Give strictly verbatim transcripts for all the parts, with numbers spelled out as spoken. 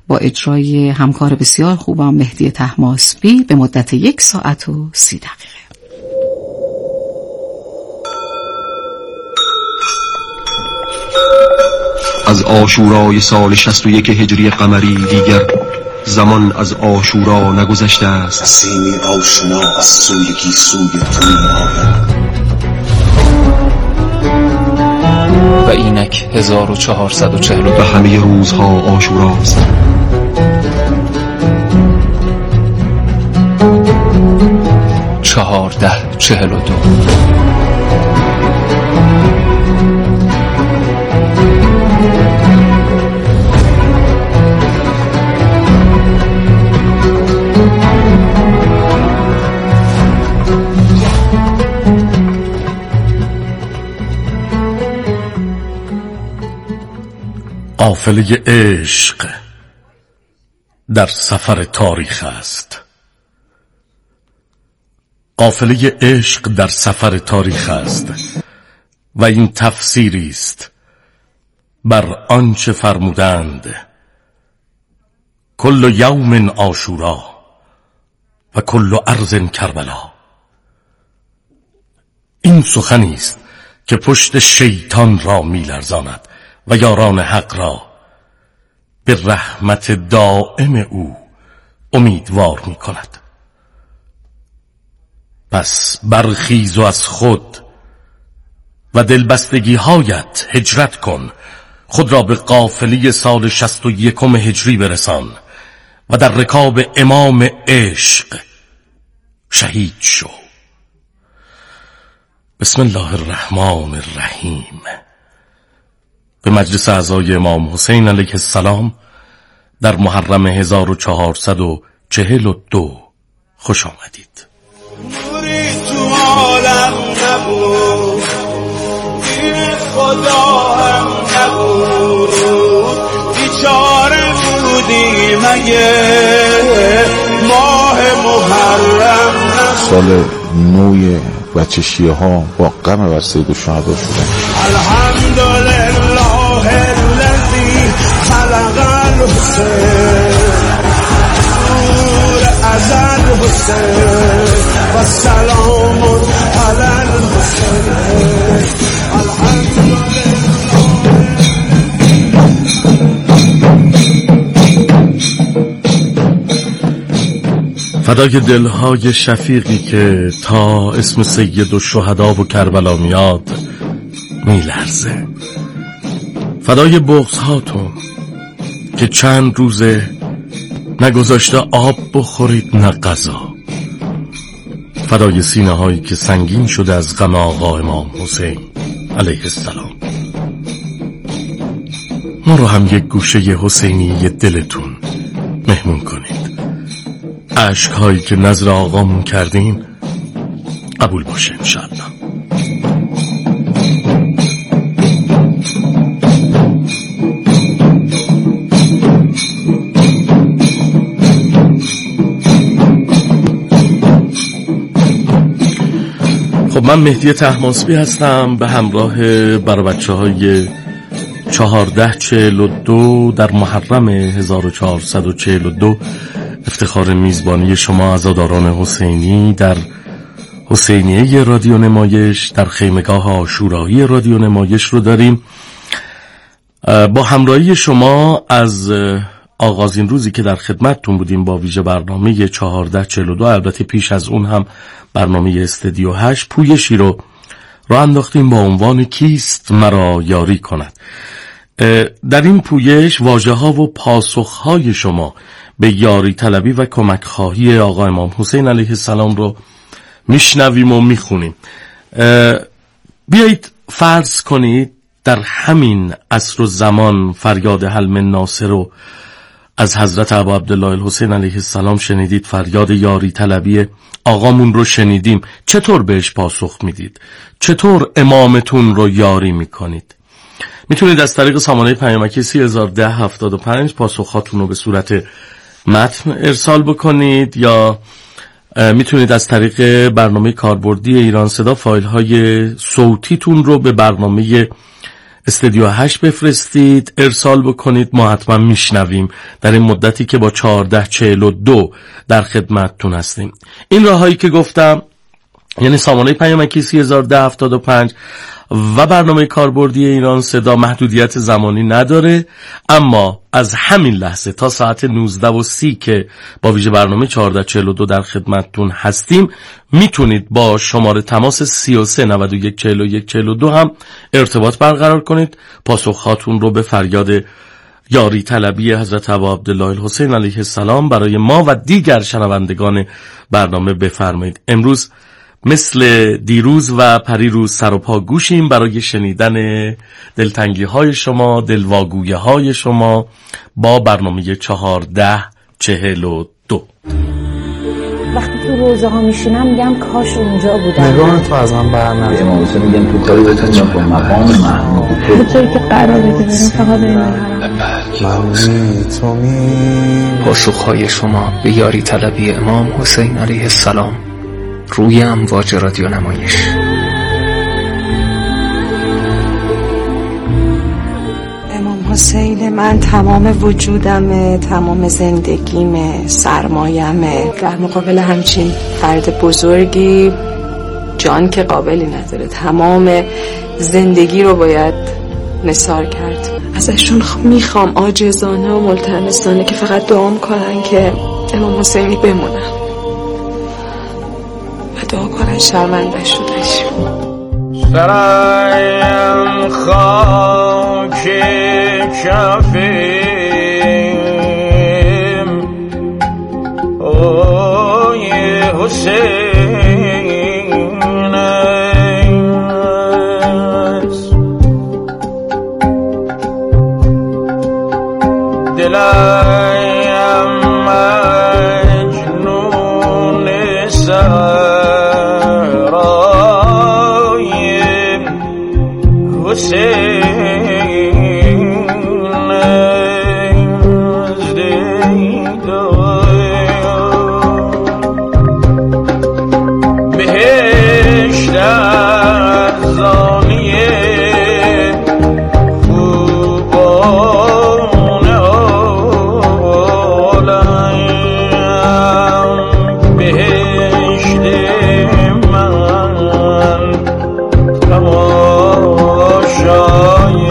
با اجرای همکار بسیار خوبم مهدی طهماسبی به مدت یک ساعت و سی دقیقه. از عاشورای سال شصت و یک هجری قمری دیگر زمان از عاشورا نگذشته است. نسیمی آشنا از سوی گیسوی تو می‌آید و اینک هزار و چهارصد و چهل و دو و همه روزها عاشوراست. چهارده چهل و دو. قافله عشق در سفر تاریخ است. قافله عشق در سفر تاریخ است و این تفسیری است بر آنچه فرمودند کل یوم عاشورا و کل ارض کربلا. این سخنی است که پشت شیطان را می‌لرزاند و یاران حق را به رحمت دائم او امیدوار می کند. پس برخیز و از خود و دلبستگی هایت هجرت کن، خود را به قافله سال شصت و یکم هجری برسان و در رکاب امام عشق شهید شو. بسم الله الرحمن الرحیم. به مجلس اعضای امام حسین علیه السلام در محرم هزار و چهارصد و چهل و دو خوش آمدید. نوری تو عالم نبود، دین خدا هم نبود، بیچاره بودی مگه ماه محرم نبود. سال نوی بچه شیعه ها با غم بر سید الشهدا شدن. الحمدلله الذی خلق الحسین نور ازل حسین و سلام علی الحسین. فدای دلهای شفیقی که تا اسم سید الشهدا و کربلا میاد میلرزه. فدای بغض هاتون که چند روزه نگذاشته آب بخورید نه غذا. فدای سینه هایی که سنگین شده از غم آقا امام حسین علیه السلام. ما رو هم یک گوشه حسینی دلتون مهمون کنید. عشق هایی که نظر آقامون کردیم قبول باشه انشاءالله. خب من مهدی طهماسبی هستم به همراه برای بچه های چهارده چهل و دو در محرم هزار و چهارصد و چهل و دو افتخار میزبانی شما عزاداران حسینی در حسینیه رادیو نمایش در خیمگاه عاشورایی رادیو نمایش رو داریم. با همراهی شما از آغازین روزی که در خدمتتون بودیم با ویژه برنامه چهارده چهل و دو، البته پیش از اون هم برنامه استودیو هشت، پویشی رو راه انداختیم با عنوان کیست مرا یاری کند. در این پویش واژه ها و پاسخ های شما به یاری طلبی و کمک خواهی آقا امام حسین علیه السلام رو میشنویم و میخونیم. بیایید فرض کنید در همین عصر و زمان فریاد حل من ناصر رو از حضرت ابا عبدالله الحسین علیه السلام شنیدید، فریاد یاری طلبی آقامون رو شنیدیم. چطور بهش پاسخ میدید؟ چطور امامتون رو یاری میکنید؟ میتونید از طریق سامانه پیامکی سی هزار ده هفتاد و پنج پاسخاتون رو به صورت متن ارسال بکنید یا میتونید از طریق برنامه کاربردی ایران صدا فایل های صوتیتون رو به برنامه استدیو هشت بفرستید، ارسال بکنید، ما حتما میشنویم در این مدتی که با چهارده چهل و دو در خدمتتون هستیم. این راهایی که گفتم، یعنی سامانه پیامکی سه هزار و ده هفتاد و پنج و برنامه کاربردی ایران صدا، محدودیت زمانی نداره، اما از همین لحظه تا ساعت نوزده و سی که با ویژه برنامه چهارده چهل و دو در خدمتتون هستیم، میتونید با شماره تماس سی و سه نود و یک چهل و یک چهل و دو هم ارتباط برقرار کنید. پاسخاتون رو به فریاد یاری طلبی حضرت ابا عبدالله الحسین علیه السلام برای ما و دیگر شنوندگان برنامه بفرمایید. امروز مثل دیروز و پریروز سر و پا گوشیم برای شنیدن دلتنگی های شما، دلواگویه های شما با برنامه چهارده چهل و دو. وقتی تو روزه ها میشینم میگم کاش اونجا بودم. نگاه تو از من برنامه امام حسین میگم تو کاری بتون یا با مقام محمود به طوری که قراره که بریم فقط بریم من تو می پاسخهای شما به یاری طلبی امام حسین علیه السلام روی امواج رادیو نمایش. امام حسین من تمام وجودمه، تمام زندگیمه، سرمایمه. در مقابل همچین فرد بزرگی جان که قابلی نداره، تمام زندگی رو باید نثار کرد. ازشون میخوام عاجزانه و ملتمسانه که فقط دعا کنن که امام حسینی بمونن و دعا کنن شرمنده شدش. سرایم خاک کفیم اوی حسین است، دلایم مجنون سرای حسین از دیدار بهشت ارزانیه خوبان عالم، بهشت من تماشای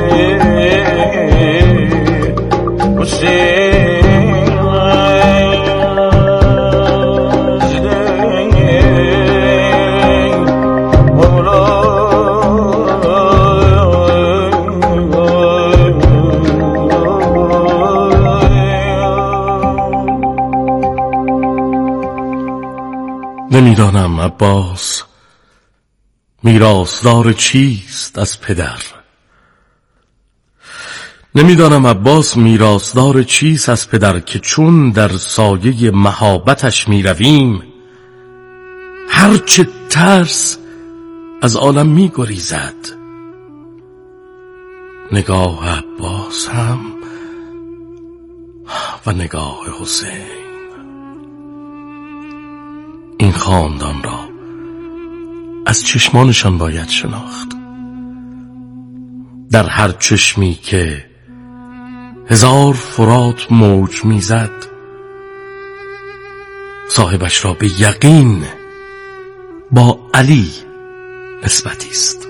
نمیدانم عباس میراثدار چیست از پدر، نمیدانم عباس میراثدار چیست از پدر که چون در سایه مهابتش میرویم هرچه ترس از عالم میگریزد. نگاه عباس هم و نگاه حسین، این خاندان را از چشمانشان باید شناخت. در هر چشمی که هزار فرات موج میزد صاحبش را به یقین با علی نسبتی است.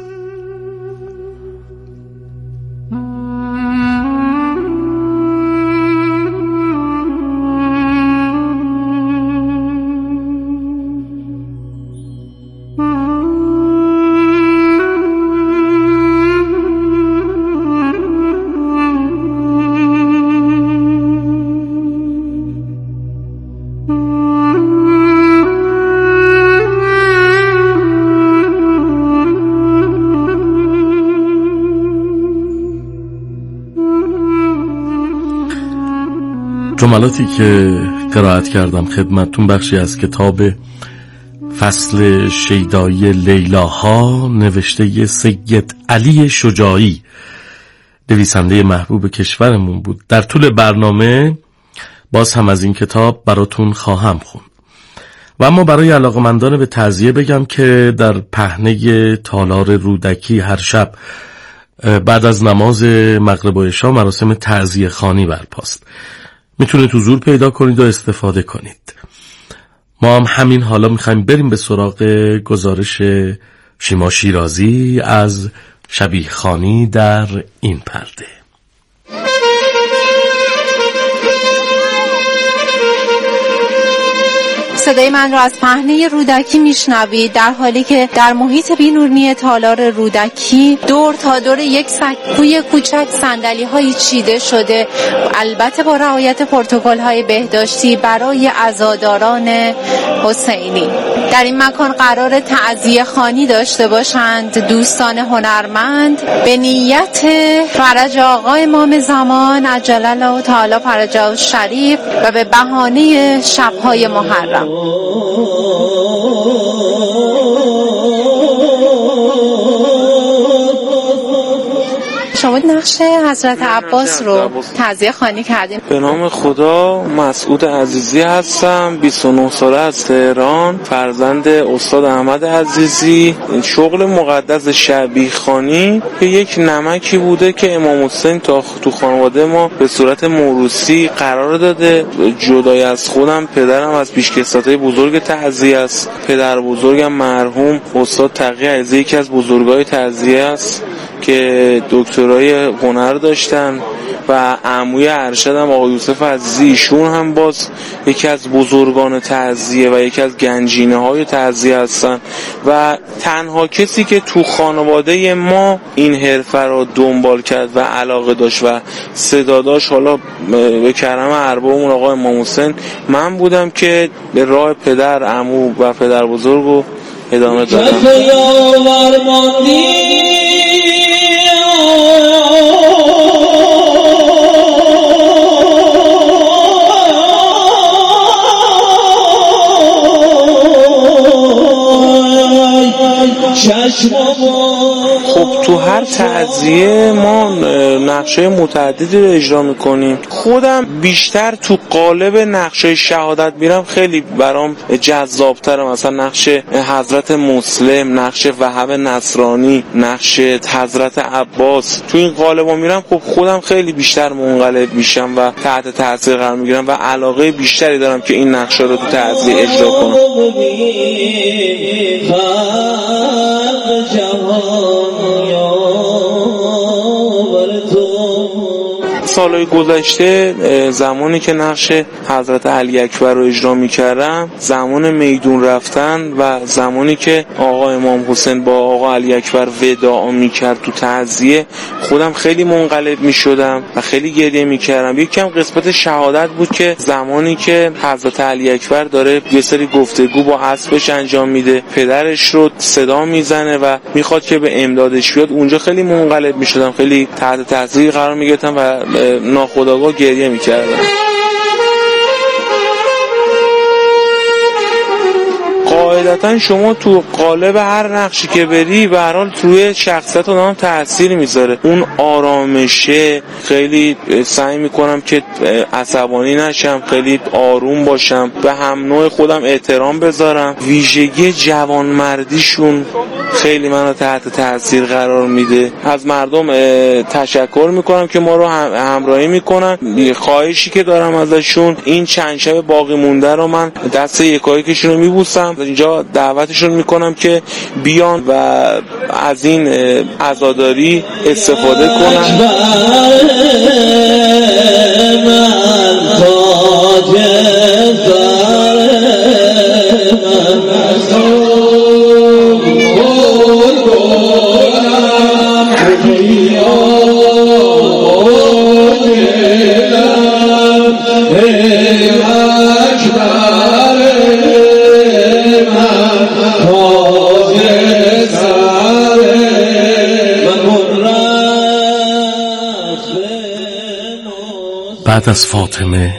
جملاتی که قرائت کردم خدمتتون بخشی از کتاب فصل شیدایی لیلاها نوشته سید علی شجاعی، نویسنده محبوب کشورمون بود. در طول برنامه باز هم از این کتاب براتون خواهم خوند. و اما برای علاقمندان به تعزیه بگم که در پهنه تالار رودکی هر شب بعد از نماز مغرب و عشا مراسم تعزیه خوانی برپاست. میتونید حضور پیدا کنید و استفاده کنید. ما هم همین حالا میخوایم بریم به سراغ گزارش شیما شیرازی از شبیه خوانی در این پرده. صدای من را از پهنه رودکی میشنوید، در حالی که در محیط بینورنی تالار رودکی دور تا دور یک سکوی کوچک صندلی هایی چیده شده، البته با رعایت پروتکل های بهداشتی برای عزاداران حسینی. در این مکان قرار تعزیه خوانی داشته باشند دوستان هنرمند به نیت فرج آقا امام زمان عجل الله تعالی فرجه الشریف و به بهانه شب‌های محرم. شما نقش حضرت عباس رو تعزیه خوانی کردیم. به نام خدا، مسعود عزیزی هستم، بیست و نه ساله از تهران، فرزند استاد احمد عزیزی. شغل مقدس شبیه خوانی یک نمکی بوده که امام حسین تا تو خانواده ما به صورت موروثی قرار داده. جدای از خودم، پدرم از پیشکسوتای بزرگ تعزیه است. پدر بزرگم مرحوم استاد تقی عزیزی یکی از بزرگای تعزیه است که دکترای هنر داشتن و عموی ارشدم آقای یوسف عزیزی، ایشون هم باز یکی از بزرگان تعزیه و یکی از گنجینه های تعزیه هستن و تنها کسی که تو خانواده ما این حرفه رو دنبال کرد و علاقه داشت و صدا داشت، حالا به کرم اربابمون آقای امام حسین، من بودم که به راه پدر، عمو و پدر بزرگو ادامه دادم. خب تو هر تعزیه ما نقشه متعددی رو اجرا میکنیم. خودم بیشتر تو قالب نقشه شهادت میرم، خیلی برام جذابتره. مثلا نقش حضرت مسلم، نقش وهب نصرانی، نقش حضرت عباس، تو این قالبا میرم. خب خودم خیلی بیشتر منقلب میشم و تحت تاثیر قرار میگیرم و علاقه بیشتری دارم که این نقشه رو تو تعزیه اجرا کنم. سالهای گذشته زمانی که نقش حضرت علی اکبر رو اجرا می‌کردم، زمان میدون رفتن و زمانی که آقا امام حسین با آقا علی اکبر وداع می‌کرد تو تعزیه، خودم خیلی منقلب می‌شدم و خیلی گریه می‌کردم. یکم قسمت شهادت بود که زمانی که حضرت علی اکبر داره یه سری گفتگو با اسبش انجام میده، پدرش رو صدا میزنه و میخواد که به امدادش بیاد، اونجا خیلی منقلب می‌شدم، خیلی تحت تاثیر قرار می‌گرفتم و ناخودآگاه گریه میکردم. قاعدتا شما تو قالب هر نقشی که بری به هر حال توی شخصیت آدم تاثیر میذاره. اون آرامشه، خیلی سعی میکنم که عصبانی نشم، خیلی آروم باشم، به هم نوع خودم احترام بذارم. ویژگی جوانمردیشون خیلی منو تحت تاثیر قرار میده. از مردم تشکر میکنم که ما رو همراهی میکنن. خواهشی که دارم ازشون، این چند شب باقی مونده رو من دست یکایکشون رو میبوسم. اینجا دعوتشون میکنم که بیان و از این عزاداری استفاده کنن. بعد از فاطمه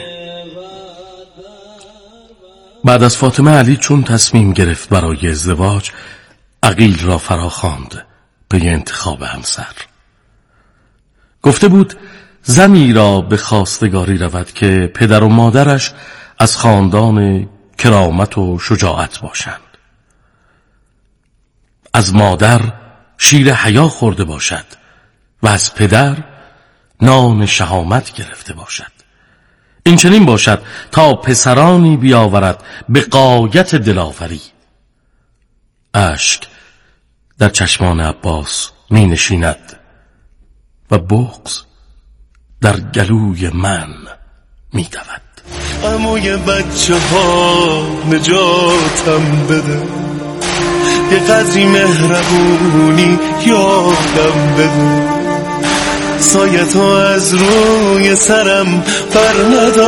بعد از فاطمه علی چون تصمیم گرفت برای ازدواج، عقیل را فراخواند به انتخاب همسر. گفته بود زنی را به خواستگاری رود که پدر و مادرش از خاندان کرامت و شجاعت باشند، از مادر شیر حیا خورده باشد و از پدر نان شهامت گرفته باشد. این چنین باشد تا پسرانی بیاورد به غایت دلاوری. اشک در چشمان عباس می نشیند و بغض در گلوی من می دود. عموی بچه ها نجاتم بده، یه قدری مهربونی یادم بده، سایه تو از روی سرم بر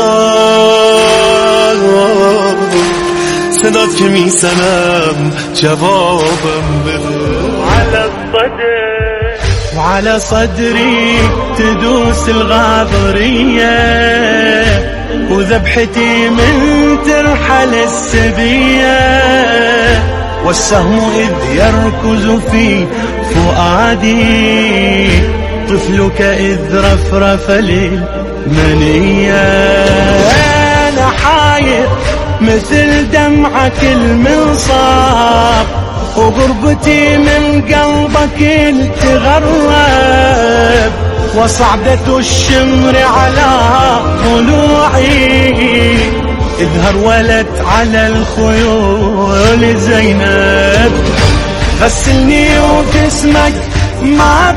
ندار، صدات که میزنم جوابم بده. على الصدر وعلى صدري تدوس الغاضرية، وذبحتي من ترحل السبية، والسهم إذ يركز في فؤادي، طفلك إذ رفرف للمنية. أنا حاير مثل دمعك المنصاب، وغربتي من قلبك تغرب، وصعدة الشمر على ضلوعي، إذ هرولت على الخيول زينب. غسلني وجسمك ما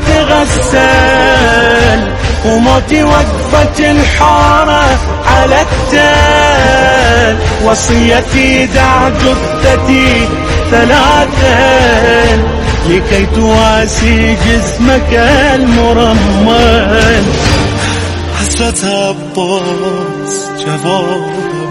تغسل، وموتي وقفة الحارة على التل، وصيتي دع جثتي ثلاثا لكي تواسي جسمك المرمل. حسرة عباس جوابم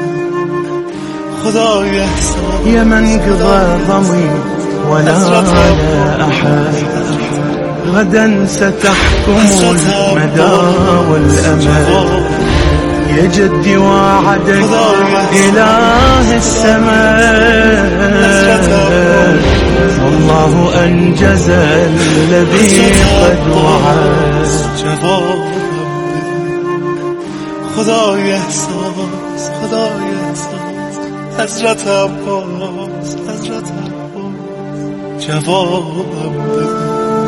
خداي احسن، يا من قضى ضمي ولا على أحد، غدا ستحكم المدى والأمل، يا جدي وعدك إله السماء، والله أنجز الذي قد وعد. خدای احساس خدای احساس، حضرت عباس حضرت عباس جوابم بده.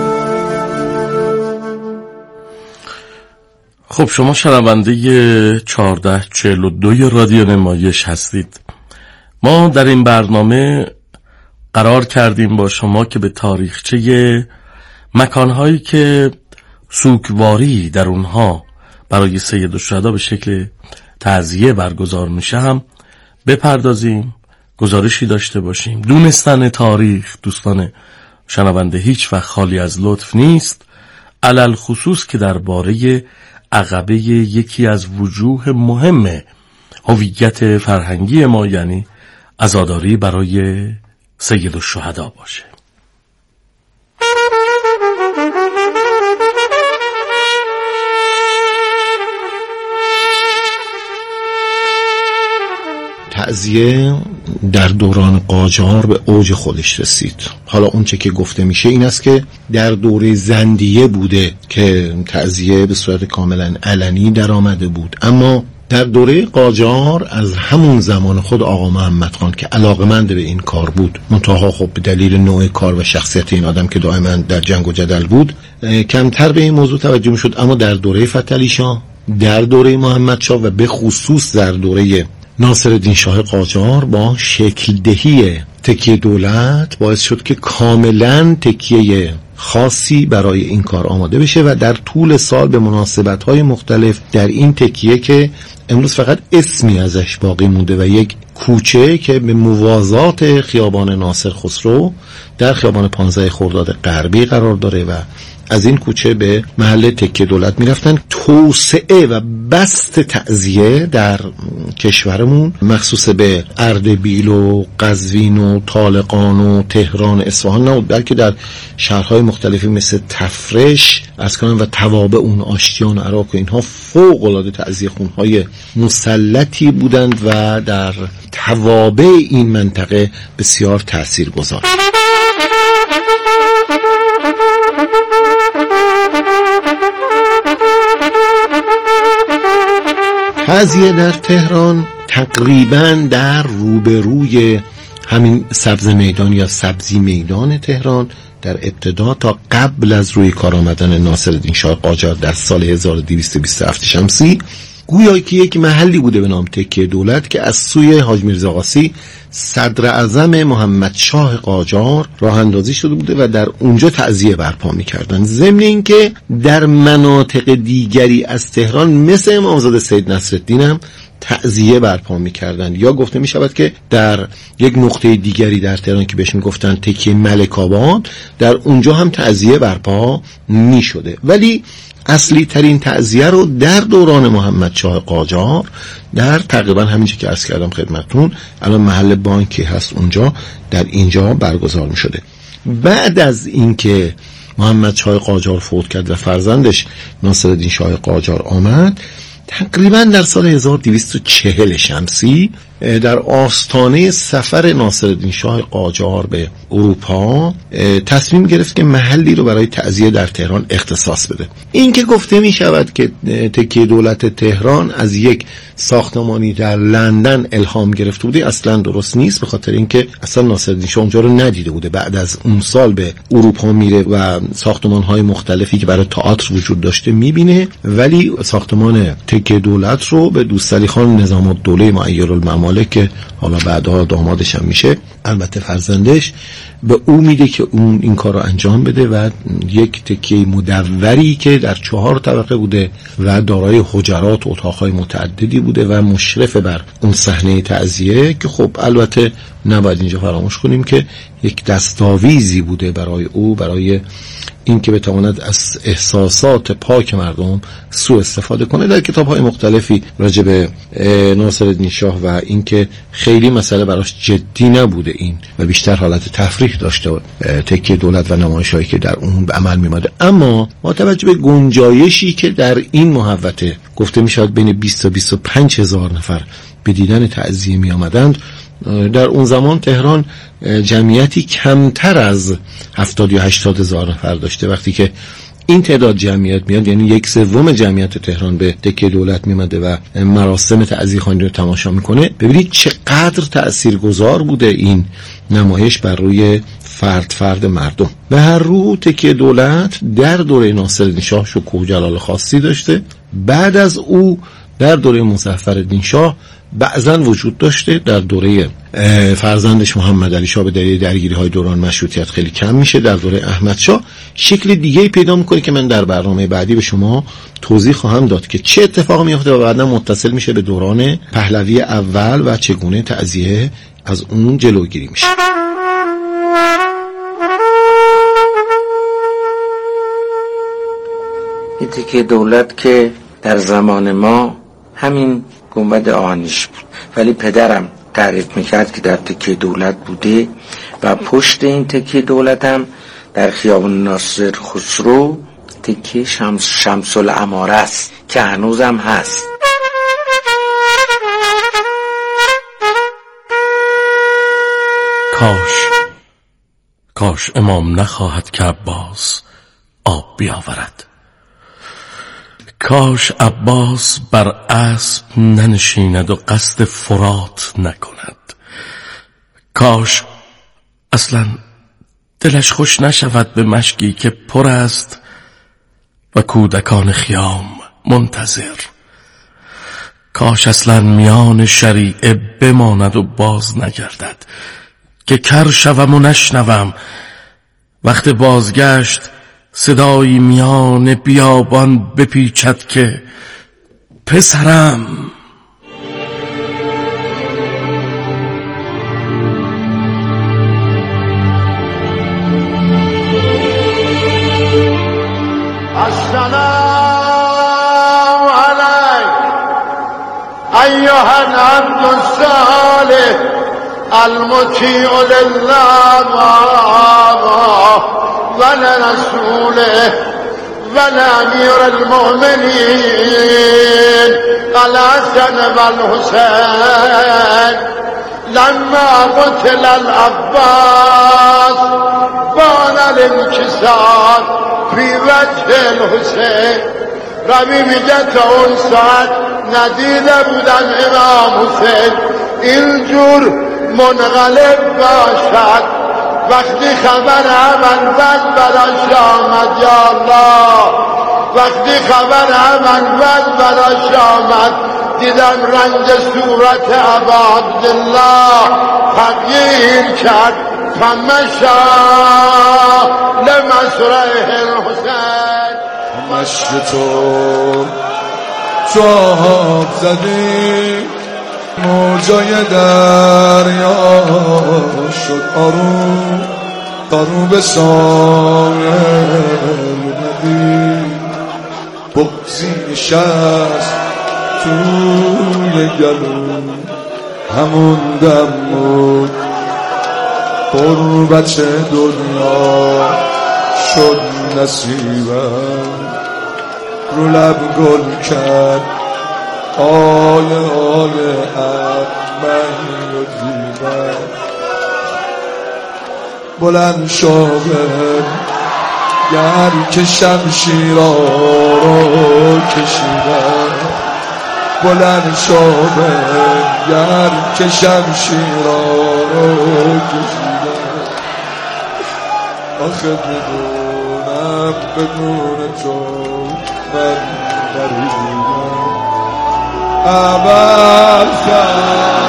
خب شما شنونده چهارده چهل و دو رادیو نمایش هستید. ما در این برنامه قرار کردیم با شما که به تاریخچه مکانهایی که سوگواری در اونها برای سید الشهدا به شکل تعزیه برگزار میشه هم بپردازیم، گزارشی داشته باشیم. دونستن تاریخ دوستان شنونده هیچ وقت خالی از لطف نیست، علل خصوص که درباره عقبه یکی از وجوه مهم هویت فرهنگی ما، یعنی عزاداری برای سید الشهدا باشه. تعزیه در دوران قاجار به اوج خودش رسید. حالا اون چه که گفته میشه این است که در دوره زندیه بوده که تعزیه به صورت کاملا علنی در آمده بود، اما در دوره قاجار از همون زمان خود آقا محمد خان که علاقمند به این کار بود، منتها خب به دلیل نوع کار و شخصیت این آدم که دائما در جنگ و جدل بود کمتر به این موضوع توجه میشد، اما در دوره فتحعلی شاه، در دوره محمد شاه و به خصوص در دوره ناصرالدین شاه قاجار با شکل دهی تکیه دولت باعث شد که کاملا تکیه خاصی برای این کار آماده بشه و در طول سال به مناسبت‌های مختلف در این تکیه که امروز فقط اسمی ازش باقی مونده و یک کوچه که به موازات خیابان ناصر خسرو در خیابان پانزده خرداد غربی قرار داره و از این کوچه به محل تکیه دولت میرفتن. توسعه و بسط تعزیه در کشورمون مخصوص به اردبیل و قزوین و طالقان و تهران و اصفهان نبود، بلکه در شهرهای مختلفی مثل تفرش از کنم و توابع اون آشتیان و عراق و اینها فوق العاده تعزیه خونهای مسلطی بودند و در توابع این منطقه بسیار تأثیر گذار. تعزیه در تهران تقریباً در روبروی همین سبز میدان یا سبزی میدان تهران در ابتدا تا قبل از روی کار آمدن ناصرالدین شاه قاجار در سال هزار و دویست و بیست و هفت شمسی گویا که یک محلی بوده به نام تکیه دولت که از سوی حاج میرزا قاسی صدر اعظم محمد شاه قاجار راه اندازی شده بوده و در اونجا تعزیه برپا می‌کردن. ضمن اینکه در مناطق دیگری از تهران مثل امامزاده سید نصرالدین هم تعزیه برپا می‌کردند. یا گفته می‌شود که در یک نقطه دیگری در تهران که بهش می‌گفتن تکیه ملک آباد، در اونجا هم تعزیه برپا می‌شده. ولی اصلی ترین تعزیه رو در دوران محمد شاه قاجار در تقریبا همینجا که عرض کردم خدمتتون، الان محل بانکی هست اونجا، در اینجا برگزار می شده. بعد از اینکه محمد شاه قاجار فوت کرد و فرزندش ناصرالدین شاه قاجار آمد، تقریبا در سال هزار و دویست و چهل شمسی در آستانه سفر ناصرالدین شاه قاجار به اروپا تصمیم گرفت که محلی رو برای تعزیه در تهران اختصاص بده. این که گفته می شود که تکیه دولت تهران از یک ساختمانی در لندن الهام گرفته بوده اصلا درست نیست، به خاطر اینکه اصلا ناصرالدین شاه اونجا رو ندیده بوده. بعد از اون سال به اروپا میره و ساختمان‌های مختلفی که برای تئاتر وجود داشته میبینه، ولی ساختمان تکیه دولت رو به دوستعلی خان نظام الدوله معیرالممالک که حالا بعدها دامادش هم میشه، البته فرزندش، به او میده که اون این کار رو انجام بده و یک تکیه مدوری که در چهار طبقه بوده و دارای حجرات و اتاقهای متعددی بوده و مشرف بر اون صحنه تعزیه، که خب البته نباید اینجا فراموش کنیم که یک دستاویزی بوده برای او، برای این که بتواند از احساسات پاک مردم سوء استفاده کنه. در کتاب‌های مختلفی راجع به ناصرالدین شاه و این که خیلی مسئله براش جدی نبوده این و بیشتر حالت تفریح داشته تکیه دولت و نمایش‌هایی که در اون به عمل می‌آمده، اما با توجه به گنجایشی که در این محوطه گفته می‌شود بین بیست تا بیست و پنج هزار نفر به دیدن تعزیه می‌آمدند، در اون زمان تهران جمعیتی کمتر از هفتاد یا هشتاد هزار نفر داشته. وقتی که این تعداد جمعیت میاد، یعنی یک سوم جمعیت تهران به تکیه دولت میمده و مراسم تعزیه خوانی رو تماشا میکنه، ببینید چقدر تأثیرگذار بوده این نمایش بر روی فرد فرد مردم. به هر رو تکیه دولت در دوره ناصرالدین شاه شکوه و جلال خاصی داشته. بعد از او در دوره مظفرالدین شاه بعضا وجود داشته. در دوره فرزندش محمد علی شاه به دلیل درگیری های دوران مشروطیت خیلی کم میشه. در دوره احمد شاه شکل دیگه پیدا میکنه که من در برنامه بعدی به شما توضیح خواهم داد که چه اتفاقی میفته و بعدا متصل میشه به دوران پهلوی اول و چگونه تعزیه از اون جلوگیری میشه. این تکیه دولت که در زمان ما همین گنبد آهنیش بود، ولی پدرم تعریف میکرد که در تکیه دولت بوده و پشت این تکیه دولت هم در خیابان ناصر خسرو تکیه شمس شمس العماره است که هنوزم هست. کاش کاش امام نخواهد که عباس آب بیاورد. کاش عباس بر اسب ننشیند و قصد فرات نکند. کاش اصلا دلش خوش نشود به مشکی که پر است و کودکان خیام منتظر. کاش اصلا میان شریعه بماند و باز نگردد که کر شوم و نشنوم وقت بازگشت صدایی میان بیابان بپیچد که پسرم. السلام علیک ایها العبد الصالح المطیع لله ولرسوله ولامیر المؤمنین الحسن والحسین لما قتل العباس بان الانکسار فی وجه الحسین. ربی میگه تا اون ساعت ندیده بودن امام حسین اینجور منقلب باشد وقتی خبر منبت براش آمد یا الله، وقتی خبر منبت براش آمد دیدم رنگ صورت ابا عبدالله تغییر کرد فمشا لمسرح الحسین. مشت تو چوب زدی موجای دریا شد آروم آروم به سایل ندی بغزی نشست توی گلوم همون دم بود قربت دنیا شد نصیبم رو لب گل کرد آل آل ارمنی و زیبم بلند شاغل گر که شمشیرا رو کشیدم بلند شاغل گر که شمشیرا رو کشیدم آخه بدونم بدون تو من نریدم اول کرد.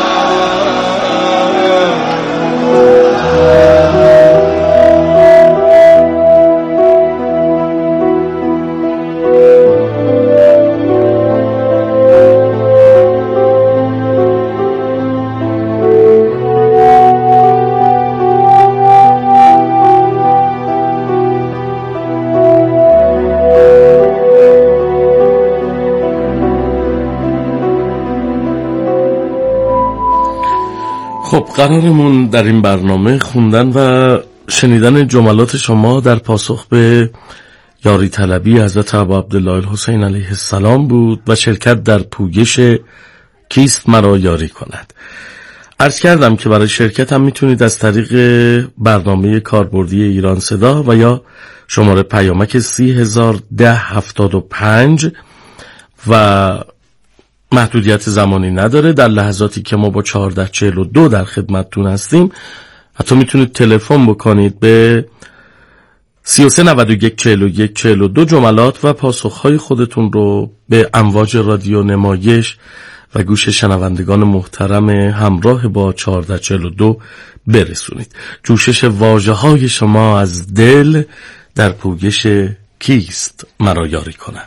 خب قرارمون در این برنامه خوندن و شنیدن جملات شما در پاسخ به یاری طلبی حضرت ابا عبدالله الحسین علیه السلام بود و شرکت در پویش کیست مرا یاری کند. عرض کردم که برای شرکت هم میتونید از طریق برنامه کاربردی ایران صدا و یا شماره پیامک سی هزار ده هفتاد و پنج و محدودیت زمانی نداره. در لحظاتی که ما با چهارده چهل و دو در خدمتتون هستیم حتی میتونید تلفن بکنید به سی و سه نود و یک چهل و یک چهل و دو جملات و پاسخهای خودتون رو به امواج رادیو نمایش و گوش شنوندگان محترم همراه با چهارده چهل و دو برسونید. جوشش واژه های شما از دل در پویش کیست مرا یاری کند.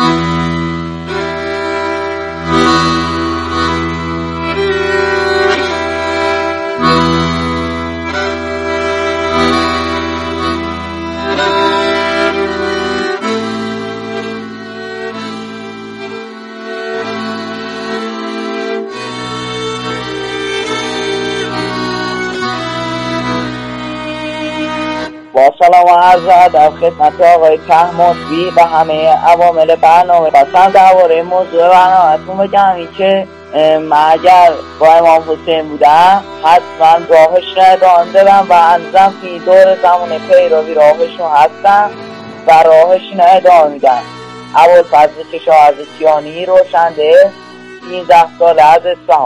با سلام و عرض ادب خدمت آقای طهماسبی و همه عوامل برنامه. خواستم درباره موضوع برنامه‌تون بگم که من اگر با امام حسین بودم حتما راهش را ادامه دادم و هنوزم فی دور زمان پیروی راهشون هستم و راهش را ادامه میدم. ابوالفضل کشاورزکیانی روشنده سیزده ساله از اسلام.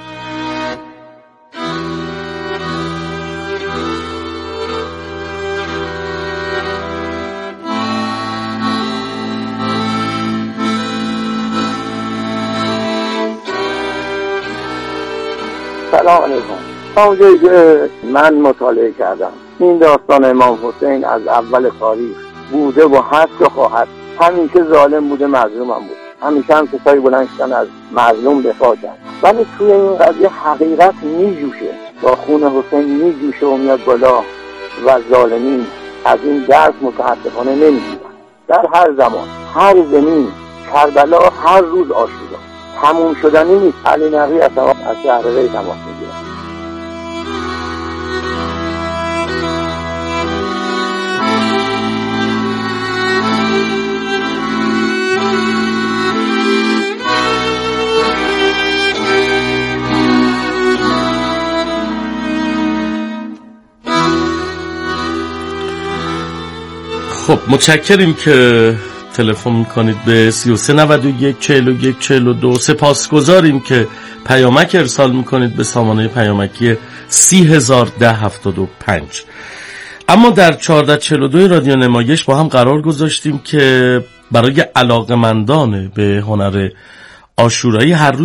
سلام علیکم. همونجایی که من مطالعه کردم این داستان امام حسین از اول تاریخ بوده و هست و خواهد. همیشه ظالم بوده، مظلوم هم بود. همیشه هم کسایی بلند شدن از مظلوم دفاع کرد. ولی توی این قضیه حقیقت میجوشه، با خون حسین میجوشه و میاد بالا و ظالمین از این درس متاسفانه نمیگیرن. در هر زمان، هر زمین، کربلا هر روز آشوبه تموم شدنی نیست. علی نقی از از شهر ری تماس میگیره. خب متشکریم که تلفن میکنید به سی و سه نود و یک چهل و یک چهل و دو. سپاسگزاریم که پیامک ارسال میکنید به سامانه پیامکی سی هزار ده هفتاد و پنج. اما در چهارده چهل و دو رادیو نمایش با هم قرار گذاشتیم که برای علاقمندان به هنر عاشورایی هر روز